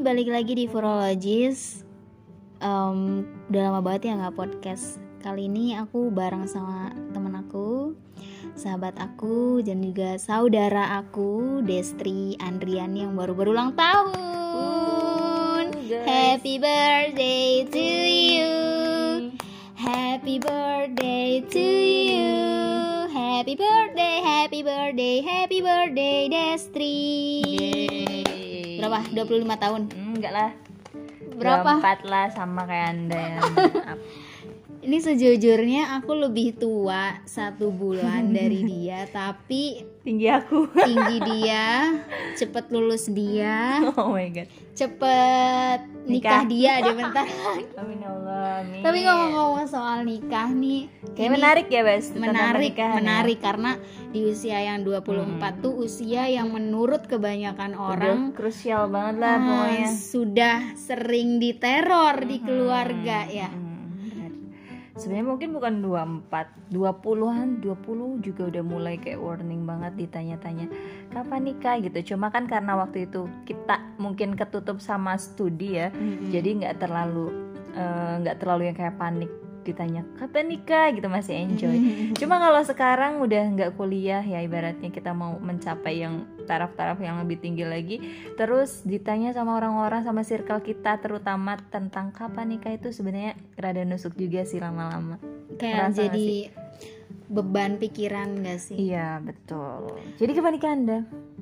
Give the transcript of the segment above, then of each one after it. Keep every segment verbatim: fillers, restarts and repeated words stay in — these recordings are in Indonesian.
balik lagi di Furologis. um, Udah lama banget ya gak podcast. Kali ini aku bareng sama temen aku, sahabat aku, dan juga saudara aku, Destri Andriani yang baru berulang tahun. uh, Happy birthday to you, happy birthday to you, happy birthday, happy birthday, happy birthday Destri. Yeay. Berapa? dua puluh lima tahun? Enggak lah. Berapa? dua puluh empat lah, sama kayak Anda ya. Maaf. Ini sejujurnya aku lebih tua satu bulan dari dia, tapi Tinggi aku. tinggi dia, cepet lulus dia, Oh my god. cepet nikah, Nikah. dia deh bentar. Amin Allah. Amin. Tapi ngomong-ngomong soal nikah nih, Kayak ini menarik ya, Bes. tentang menarik, pernikahan ya. menarik karena di usia yang dua puluh empat tuh usia yang menurut kebanyakan orang Udah krusial banget lah ah, pokoknya. sudah sering diteror di keluarga ya. Hmm, benar. Sebenarnya mungkin bukan dua puluh empat, dua puluhan, dua puluh juga udah mulai kayak warning banget ditanya-tanya kapan nikah gitu. Cuma kan karena waktu itu kita mungkin ketutup sama studi ya. Mm-mm. Jadi nggak terlalu eh, nggak terlalu yang kayak panik ditanya kapan nikah gitu, masih enjoy. Cuma kalau sekarang udah nggak kuliah ya, ibaratnya kita mau mencapai yang taraf-taraf yang lebih tinggi lagi, terus ditanya sama orang-orang, sama circle kita terutama tentang kapan nikah, itu sebenarnya rada nusuk juga sih lama-lama. Kayak Ngerasa nggak jadi sih? beban pikiran gak sih? Iya betul. Jadi kapan nikah Anda?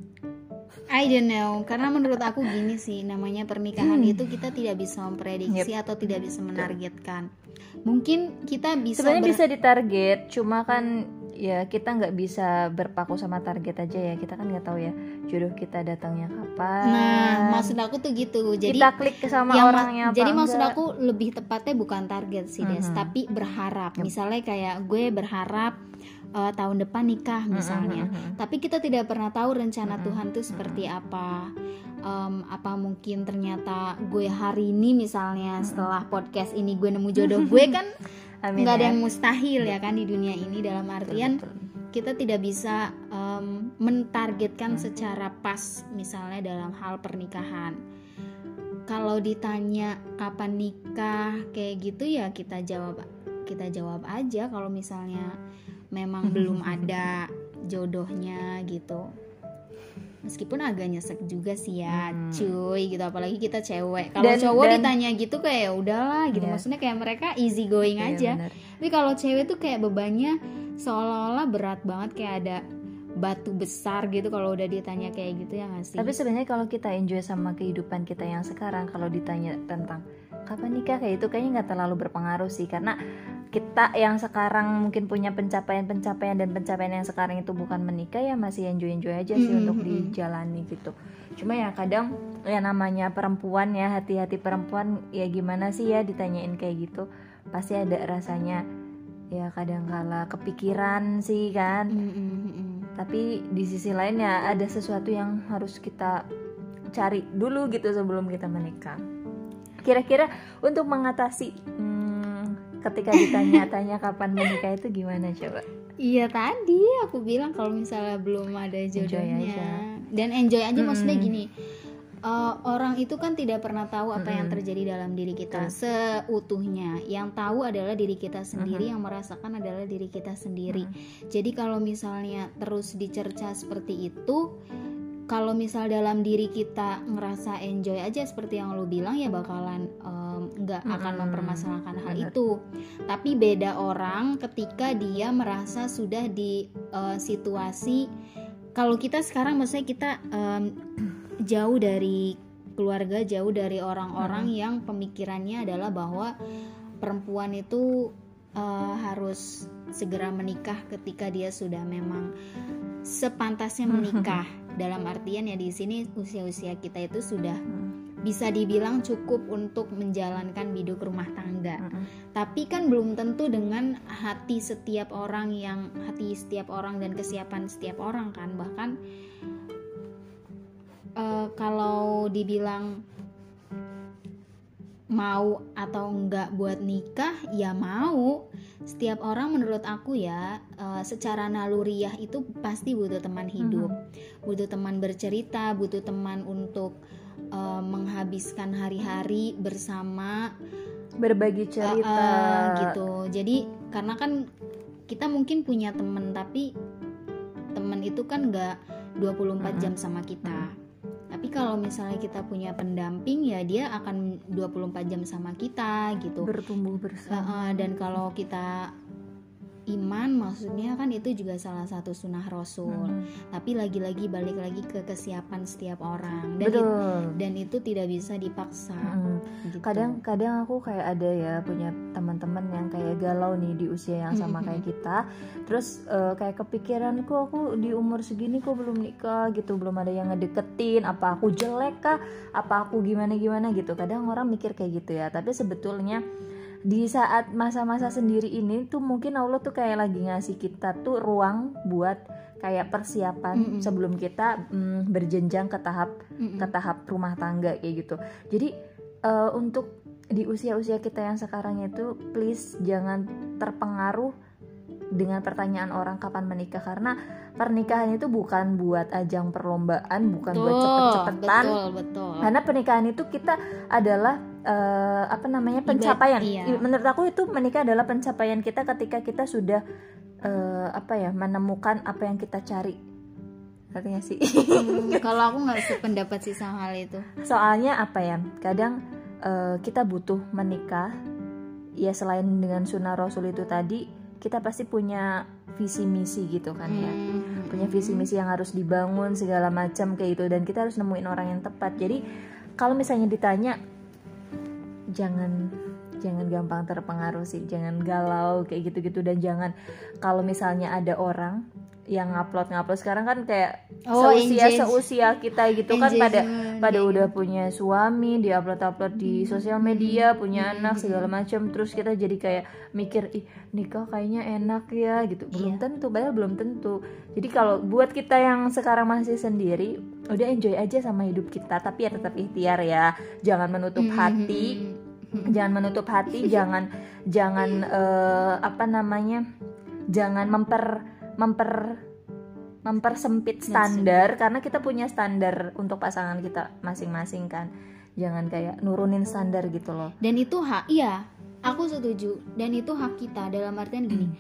I don't know, karena menurut aku gini sih, namanya pernikahan itu kita tidak bisa memprediksi atau tidak bisa menargetkan. Mungkin kita bisa Sebenarnya ber- bisa ditarget, cuma kan ya kita nggak bisa berpaku sama target aja ya. Kita kan nggak tahu ya jodoh kita datangnya kapan. Nah, maksud aku tuh gitu. Jadi kita klik sama yang ma- orangnya apa jadi maksud enggak. aku lebih tepatnya bukan target sih, Des, Mhm. tapi berharap. Misalnya kayak gue berharap uh, tahun depan nikah misalnya. Mhm. Tapi kita tidak pernah tahu rencana Tuhan tuh seperti apa. Um, apa mungkin ternyata gue hari ini misalnya setelah podcast ini gue nemu jodoh gue, kan Amin nggak ada ya. yang mustahil ya kan di dunia ini, dalam artian Betul. kita tidak bisa um, mentargetkan secara pas misalnya dalam hal pernikahan. Kalau ditanya kapan nikah kayak gitu ya kita jawab kita jawab aja kalau misalnya memang belum ada jodohnya gitu. Meskipun agak nyesek juga sih ya, Hmm. cuy gitu, apalagi kita cewek. Kalau Dan- cowok dan- ditanya gitu kayak ya udahlah gitu. Iya. Maksudnya kayak mereka easy going Iya, aja. benar. Tapi kalau cewek tuh kayak bebannya seolah-olah berat banget, kayak ada batu besar gitu kalau udah ditanya kayak gitu, ya nggak sih? Tapi sebenarnya kalau kita enjoy sama kehidupan kita yang sekarang, kalau ditanya tentang kapan nikah kayak itu kayaknya nggak terlalu berpengaruh sih, karena kita yang sekarang mungkin punya pencapaian-pencapaian dan pencapaian yang sekarang itu bukan menikah, ya masih enjoy-enjoy aja sih Mm-mm. untuk dijalani gitu. Cuma ya kadang ya namanya perempuan ya, hati-hati perempuan ya gimana sih ya ditanyain kayak gitu, pasti ada rasanya ya kadang kala kepikiran sih kan. Mm-mm-mm. Tapi di sisi lain ya ada sesuatu yang harus kita cari dulu gitu sebelum kita menikah. Kira-kira untuk mengatasi hmm, ketika ditanya-tanya kapan menikah itu gimana coba? Iya, tadi aku bilang kalau misalnya belum ada Enjoy jodohnya aja. dan enjoy aja. Maksudnya Mm-mm. gini, uh, orang itu kan tidak pernah tahu apa yang Mm-mm. terjadi dalam diri kita seutuhnya. Yang tahu adalah diri kita sendiri, yang merasakan adalah diri kita sendiri. Jadi kalau misalnya terus dicerca seperti itu, kalau misal dalam diri kita ngerasa enjoy aja seperti yang lo bilang, ya bakalan um, nggak akan Mm-mm. mempermasalahkan hal Benar. itu. Tapi beda orang ketika dia merasa sudah di uh, situasi, kalau kita sekarang maksudnya kita um, jauh dari keluarga, jauh dari orang-orang yang pemikirannya adalah bahwa perempuan itu uh, harus segera menikah ketika dia sudah memang sepantasnya menikah. Dalam artian ya di sini usia-usia kita itu sudah bisa dibilang cukup untuk menjalankan hidup rumah tangga. Tapi kan belum tentu dengan hati setiap orang, yang hati setiap orang dan kesiapan setiap orang kan. Bahkan uh, kalau dibilang mau atau enggak buat nikah, ya mau. setiap orang menurut aku ya uh, secara naluriah itu pasti butuh teman hidup, mm-hmm. butuh teman bercerita, butuh teman untuk uh, menghabiskan hari-hari bersama, berbagi cerita uh, uh, gitu. Jadi karena kan kita mungkin punya teman, tapi teman itu kan nggak dua puluh empat mm-hmm. jam sama kita. Tapi kalau misalnya kita punya pendamping ya dia akan dua puluh empat jam sama kita gitu. Bertumbuh bersama. Uh, dan kalau kita iman, maksudnya kan itu juga salah satu sunnah Rasul. Hmm. Tapi lagi-lagi balik lagi ke kesiapan setiap orang. Dan, Betul. It, dan itu tidak bisa dipaksa. Hmm. Gitu. Kadang-kadang aku kayak ada ya punya teman-teman yang kayak galau nih di usia yang sama kayak kita. Terus uh, kayak kepikiran kok aku di umur segini kok belum nikah gitu, belum ada yang ngedeketin, apa aku jelek kah, apa aku gimana-gimana gitu. Kadang orang mikir kayak gitu ya. Tapi sebetulnya di saat masa-masa sendiri ini tuh mungkin Allah tuh kayak lagi ngasih kita tuh ruang buat kayak persiapan mm-hmm. sebelum kita mm, berjenjang ke tahap mm-hmm. ke tahap rumah tangga kayak gitu. Jadi uh, untuk di usia-usia kita yang sekarang itu please jangan terpengaruh dengan pertanyaan orang kapan menikah, karena pernikahan itu bukan buat ajang perlombaan, bukan betul, buat cepet-cepetan. Betul, betul. Karena pernikahan itu kita adalah uh, apa namanya pencapaian. Iya. Menurut aku itu menikah adalah pencapaian kita ketika kita sudah uh, apa ya menemukan apa yang kita cari. Artinya sih. Hmm, kalau aku nggak sependapat sih sama hal itu. Soalnya apa ya? Kadang uh, kita butuh menikah. Ya selain dengan sunnah Rasul itu tadi, kita pasti punya visi misi gitu kan ya, hmm. punya visi misi yang harus dibangun segala macam kayak gitu, dan kita harus nemuin orang yang tepat. Jadi kalau misalnya ditanya, jangan jangan gampang terpengaruh sih, jangan galau kayak gitu-gitu, dan jangan kalau misalnya ada orang yang ngupload ngupload sekarang kan kayak oh, seusia engage. seusia kita gitu engage. Kan pada pada yeah. udah punya suami, dia upload upload di sosial media, punya mm-hmm. anak segala macam, terus kita jadi kayak mikir ih nikah kayaknya enak ya gitu, belum yeah. tentu, padahal belum tentu. Jadi kalau buat kita yang sekarang masih sendiri, udah enjoy aja sama hidup kita, tapi ya tetap ikhtiar ya, jangan menutup mm-hmm. hati, mm-hmm. jangan menutup hati, jangan jangan uh, apa namanya, jangan memper memper mempersempit standar, yes, karena kita punya standar untuk pasangan kita masing-masing kan, jangan kayak nurunin standar gitu loh. Dan itu hak, iya aku setuju, dan itu hak kita dalam artian gini,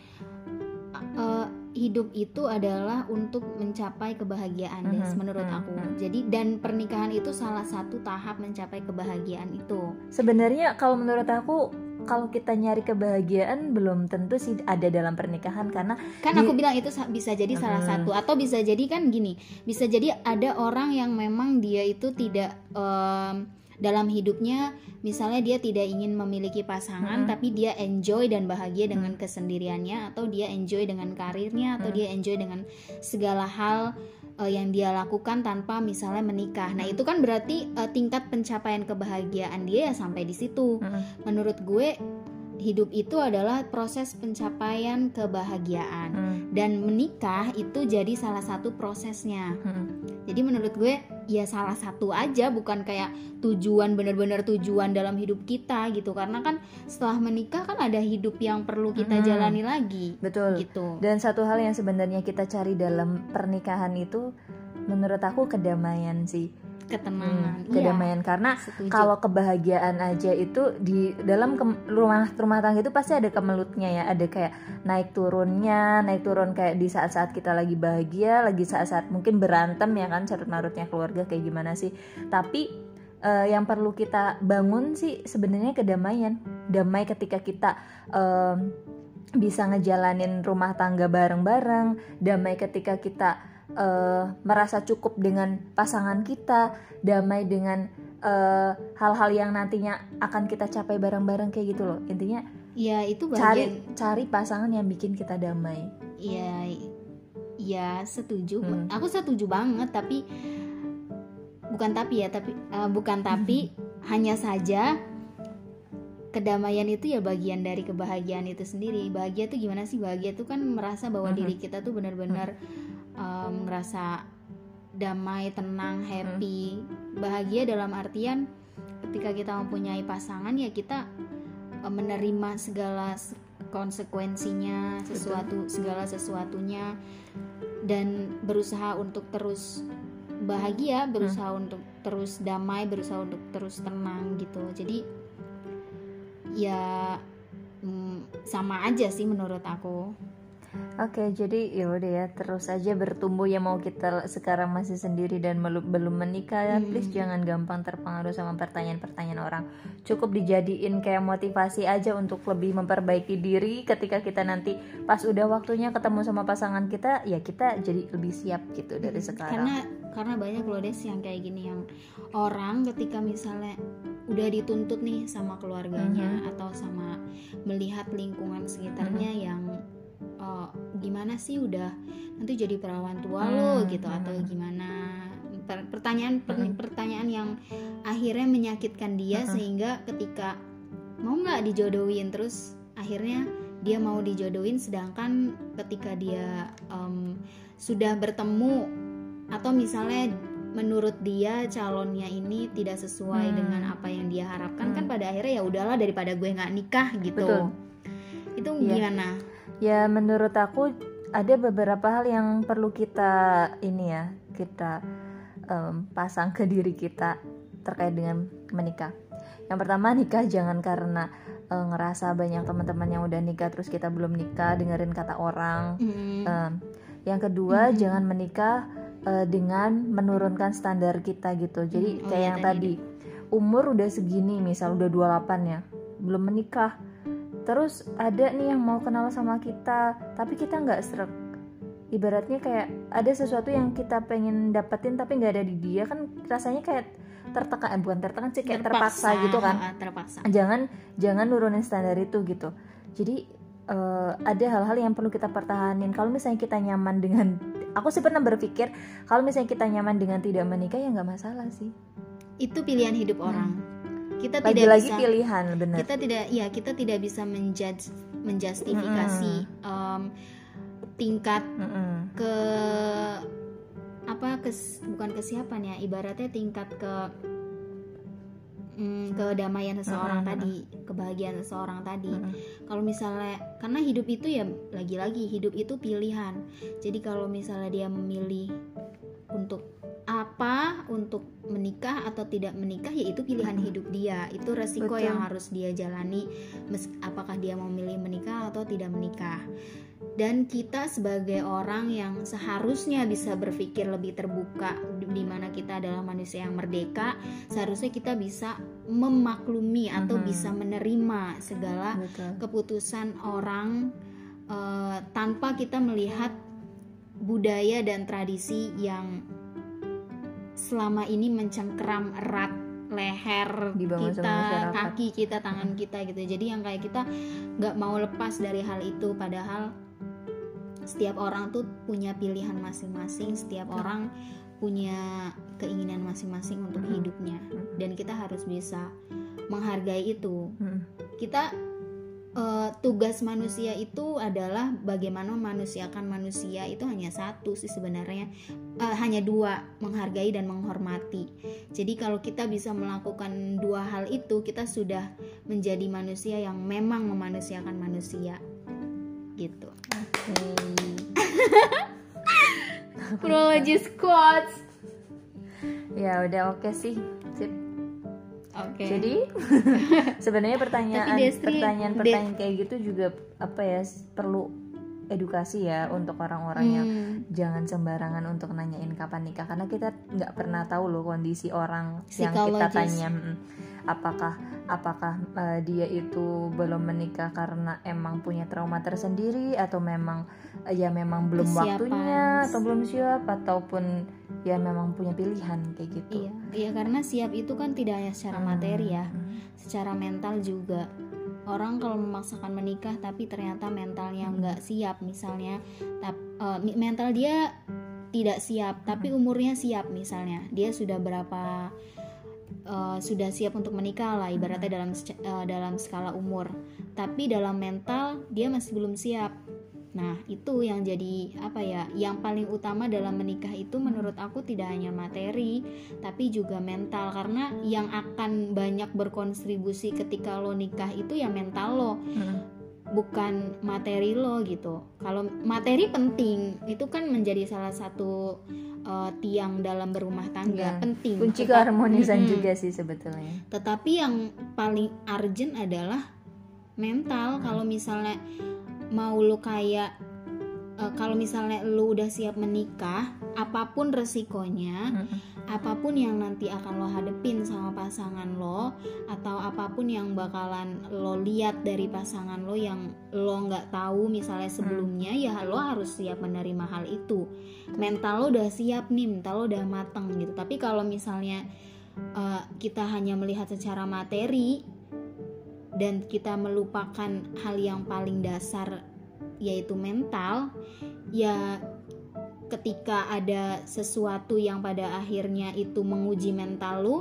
uh, hidup itu adalah untuk mencapai kebahagiaan, mm-hmm. Des, menurut mm-hmm. aku. Jadi dan pernikahan itu salah satu tahap mencapai kebahagiaan itu. Sebenarnya kalau menurut aku, kalau kita nyari kebahagiaan belum tentu sih ada dalam pernikahan, karena kan di... aku bilang itu bisa jadi hmm. salah satu, atau bisa jadi kan gini, bisa jadi ada orang yang memang dia itu tidak um, dalam hidupnya, misalnya dia tidak ingin memiliki pasangan, hmm. tapi dia enjoy dan bahagia dengan hmm. kesendiriannya, atau dia enjoy dengan karirnya, atau hmm. dia enjoy dengan segala hal uh, yang dia lakukan tanpa misalnya menikah. Nah itu kan berarti uh, tingkat pencapaian kebahagiaan dia ya sampai di situ. Hmm. Menurut gue hidup itu adalah proses pencapaian kebahagiaan, hmm. dan menikah itu jadi salah satu prosesnya. Hmm. Jadi menurut gue ya salah satu aja, bukan kayak tujuan, benar-benar tujuan dalam hidup kita gitu, karena kan setelah menikah kan ada hidup yang perlu kita hmm. jalani lagi. Betul gitu. Dan satu hal yang sebenarnya kita cari dalam pernikahan itu menurut aku kedamaian sih, ketenangan, hmm, kedamaian. Iya, karena setuju. Kalau kebahagiaan aja itu di dalam ke- rumah rumah tangga itu pasti ada kemelutnya ya, ada kayak naik turunnya, naik turun kayak di saat-saat kita lagi bahagia, lagi saat-saat mungkin berantem ya kan, carut marutnya keluarga kayak gimana sih. Tapi uh, yang perlu kita bangun sih sebenarnya kedamaian, damai ketika kita uh, bisa ngejalanin rumah tangga bareng-bareng, damai ketika kita Uh, merasa cukup dengan pasangan kita, damai dengan uh, hal-hal yang nantinya akan kita capai bareng-bareng kayak gitu loh. Intinya ya itu bagian, cari cari pasangan yang bikin kita damai. Iya, ya setuju. Hmm. Aku setuju banget, tapi bukan tapi ya, tapi uh, bukan tapi hmm. hanya saja kedamaian itu ya bagian dari kebahagiaan itu sendiri. Bahagia tuh gimana sih? Bahagia tuh kan merasa bahwa hmm. diri kita tuh benar-benar hmm. Um, ngerasa damai, tenang, happy, hmm. bahagia dalam artian ketika kita mempunyai pasangan ya kita um, menerima segala konsekuensinya sesuatu, segala sesuatunya, dan berusaha untuk terus bahagia, berusaha hmm. untuk terus damai, berusaha untuk terus tenang gitu. Jadi ya mm, sama aja sih menurut aku. Oke, jadi ya udah ya, terus aja bertumbuh ya, mau kita sekarang masih sendiri dan melu- belum menikah ya, Hmm. please jangan gampang terpengaruh sama pertanyaan-pertanyaan orang. Cukup dijadiin kayak motivasi aja untuk lebih memperbaiki diri. Ketika kita nanti pas udah waktunya ketemu sama pasangan kita, ya kita jadi lebih siap gitu dari sekarang. Karena karena banyak loh Des yang kayak gini, yang orang ketika misalnya udah dituntut nih sama keluarganya Mhm. atau sama melihat lingkungan sekitarnya yang uh, gimana sih udah nanti jadi perawan tua Hmm, lo gitu, hmm. atau gimana, Per- pertanyaan per- Hmm. pertanyaan yang akhirnya menyakitkan dia, Hmm. sehingga ketika mau nggak dijodohin, terus akhirnya dia mau dijodohin, sedangkan ketika dia um, sudah bertemu atau misalnya menurut dia calonnya ini tidak sesuai Hmm. dengan apa yang dia harapkan, Hmm. kan pada akhirnya ya udahlah daripada gue nggak nikah gitu. Betul. Itu Iya. gimana? Ya menurut aku ada beberapa hal yang perlu kita ini ya, kita em, pasang ke diri kita terkait dengan menikah. Yang pertama, nikah jangan karena eh, ngerasa banyak teman-teman yang udah nikah terus kita belum nikah, dengerin kata orang. Hmm. Em, yang kedua, Mhm. jangan menikah eh, dengan menurunkan standar kita gitu. Jadi Hmm, oh kayak ya, yang tadi tadi, umur udah segini, misal udah dua puluh delapan ya, belum menikah. Terus ada nih yang mau kenal sama kita, tapi kita nggak srek. Ibaratnya kayak ada sesuatu yang kita pengen dapetin tapi nggak ada di dia, kan rasanya kayak tertekan, eh, bukan tertekan sih, kayak terpaksa, gitu kan. ha, terpaksa. Jangan jangan nurunin standar itu gitu. Jadi eh, ada hal-hal yang perlu kita pertahanin. Kalau misalnya kita nyaman dengan, aku sih pernah berpikir kalau misalnya kita nyaman dengan tidak menikah ya nggak masalah sih. Itu pilihan hidup orang. Kita tidak Lagi-lagi bisa pilihan, bener. kita tidak ya kita tidak bisa menjudge, menjustifikasi um, tingkat Mm-mm. ke apa kes, bukan kesiapan ya, ibaratnya tingkat ke mm, kedamaian seseorang Mm-mm. tadi, kebahagiaan seseorang tadi. Mm-mm. Kalau misalnya, karena hidup itu ya lagi-lagi hidup itu pilihan. Jadi kalau misalnya dia memilih untuk apa, untuk menikah atau tidak menikah, ya itu pilihan hidup dia. Itu resiko Betul. yang harus dia jalani, mes- apakah dia mau memilih menikah atau tidak menikah. Dan kita sebagai orang yang seharusnya bisa berpikir lebih terbuka, di mana kita adalah manusia yang merdeka, seharusnya kita bisa memaklumi atau Mhm. bisa menerima segala Betul. keputusan orang eh, tanpa kita melihat budaya dan tradisi yang selama ini mencengkeram erat leher Dibangun sama kita, masyarakat. kaki kita, tangan kita gitu. Jadi yang kayak kita nggak mau lepas dari hal itu, padahal setiap orang tuh punya pilihan masing-masing, setiap orang punya keinginan masing-masing untuk hidupnya, dan kita harus bisa menghargai itu. Mm. Kita eh, tugas manusia itu adalah bagaimana manusiakan manusia, itu hanya satu sih sebenarnya, Eh, hanya dua, menghargai dan menghormati. Jadi kalau kita bisa melakukan dua hal itu, kita sudah menjadi manusia yang memang memanusiakan manusia gitu. Prologis quotes. Ya udah, oke sih, sip. Oke. Jadi sebenarnya pertanyaan Tapi Destri, pertanyaan pertanyaan kayak gitu juga apa ya, perlu edukasi ya untuk orang-orang yang Hmm. jangan sembarangan untuk nanyain kapan nikah, karena kita nggak pernah tahu loh kondisi orang yang kita Psikologis. tanya. Mm, apakah apakah eh, dia itu belum menikah karena emang punya trauma tersendiri, atau memang eh, ya memang belum Kesiapan. waktunya atau belum siap, ataupun ya memang punya pilihan kayak gitu. Iya, iya, karena siap itu kan tidak hanya secara materi ya, Hmm. secara mental juga. Orang kalau memaksakan menikah tapi ternyata mentalnya nggak siap, misalnya tap- eh, mi- mental dia tidak siap tapi umurnya siap, misalnya dia sudah berapa eh, sudah siap untuk menikah lah ibaratnya dalam sec- eh, dalam skala umur, tapi dalam mental dia masih belum siap. Nah itu yang jadi apa ya, yang paling utama dalam menikah itu menurut aku tidak hanya materi tapi juga mental, karena yang akan banyak berkontribusi ketika lo nikah itu ya mental lo. Hmm. bukan materi lo gitu. Kalau materi penting, itu kan menjadi salah satu uh, tiang dalam berumah tangga, Ya, penting. kunci Tetap- keharmonisan Mm-mm. juga sih sebetulnya. Tetapi yang paling urgent adalah mental. Kalau misalnya mau lu kayak eh, kalau misalnya lu udah siap menikah, apapun resikonya, Mm-mm. apapun yang nanti akan lo hadepin sama pasangan lo, atau apapun yang bakalan lo lihat dari pasangan lo yang lo nggak tahu misalnya sebelumnya, ya lo harus siap menerima hal itu. Mental lo udah siap nih, mental lo udah mateng gitu. Tapi kalau misalnya uh, kita hanya melihat secara materi dan kita melupakan hal yang paling dasar yaitu mental, ya ketika ada sesuatu yang pada akhirnya itu menguji mental lu,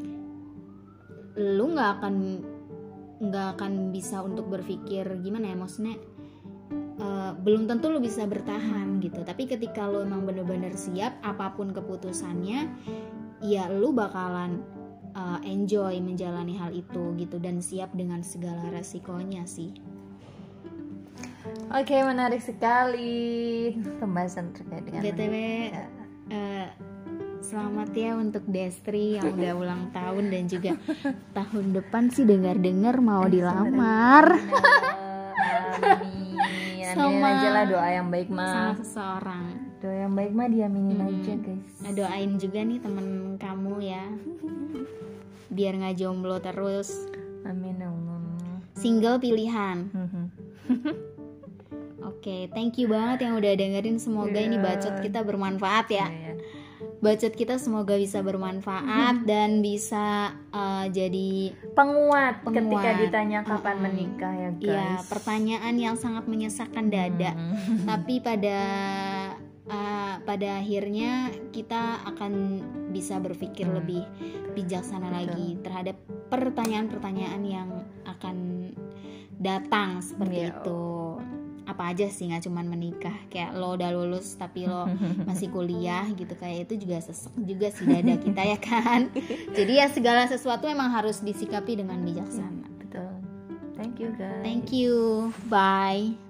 lu nggak akan nggak akan bisa untuk berpikir gimana ya, maksudnya uh, belum tentu lu bisa bertahan gitu. Tapi ketika lu emang bener-bener siap apapun keputusannya, ya lu bakalan uh, enjoy menjalani hal itu gitu, dan siap dengan segala resikonya sih. Oke, menarik sekali pembahasan terkait dengan B T W menikah. uh, selamat ya untuk Destri yang udah ulang tahun, dan juga tahun depan sih dengar-dengar mau dilamar Amin. Aminin Sama- aja lah doa yang baik sama mah. seseorang. Doa yang baik mah diaminin Hmm. aja guys. Nah, doain juga nih temen kamu ya, biar nggak jomblo terus. Amin ya Allah. Single pilihan. Mhm. Oke, thank you banget yang udah dengerin. Semoga ini Iya. bacot kita bermanfaat ya. Iya. Bacot kita semoga bisa bermanfaat dan bisa uh, jadi Penguat, ketika Penguat. ditanya kapan Mm-mm. menikah ya guys. ya pertanyaan yang sangat menyesakkan dada. Mhm. Tapi pada uh, pada akhirnya kita akan bisa berpikir Hmm. lebih bijaksana Betul. lagi terhadap pertanyaan-pertanyaan yang akan datang seperti Iya. itu. Apa aja sih, nggak cuman menikah, kayak lo udah lulus tapi lo masih kuliah gitu, kayak itu juga sesek juga sih dada kita ya kan. Jadi ya segala sesuatu emang harus disikapi dengan bijaksana. Betul. Thank you guys. Thank you, bye.